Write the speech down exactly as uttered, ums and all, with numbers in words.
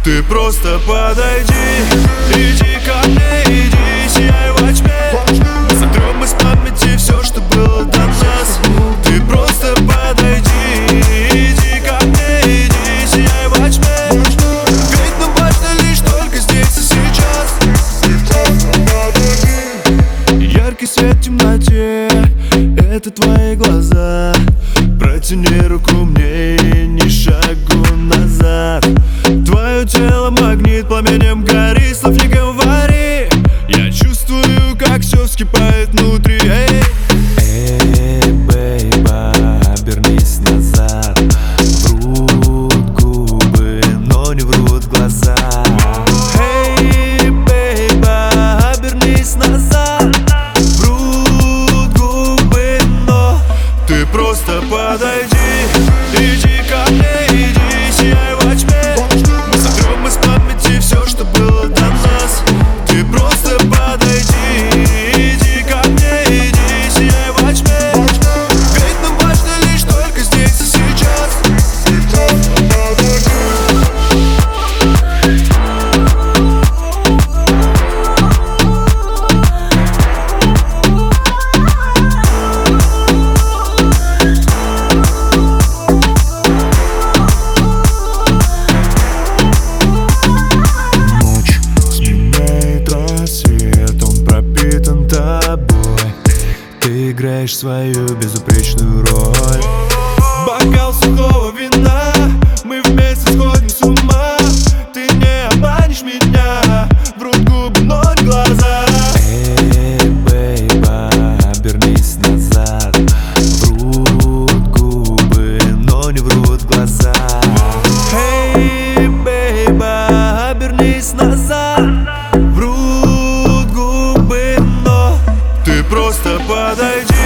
Ты просто подойди, иди ко мне, иди, сияй во тьме. Сотрем из памяти все, что было до нас. Ты просто подойди, иди ко мне, иди, сияй во тьме. Ведь нам важно лишь только здесь и сейчас. Яркий свет в темноте — это твои глаза. Протяни руку мне и ни шагу назад. Твое тело магнит, пламенем гори, слов не говори. Я чувствую, как все вскипает внутри. Эй, эй, бейба, обернись назад. Врут губы, но не врут глаза. эй, бейба, обернись назад. Врут губы, но ты просто подойди, иди ко мне, иди, сияй во тьме. Мы сотрем из памяти все, что было до нас. Ты просто подойди, иди ко мне, иди, сияй во тьме. Ведь нам важно лишь только здесь и сейчас. Ночь сменяет рассвет, он пропитан тобой. Ты играешь свою безупречную роль. Бокал сухого вина, мы вместе сходим с ума. Ты не обманешь меня, врут губы, но не глаза. Эй, бейба, обернись назад. Врут губы, но не врут глаза. Эй, бейба, обернись назад. Врут губы, но ты просто подойди,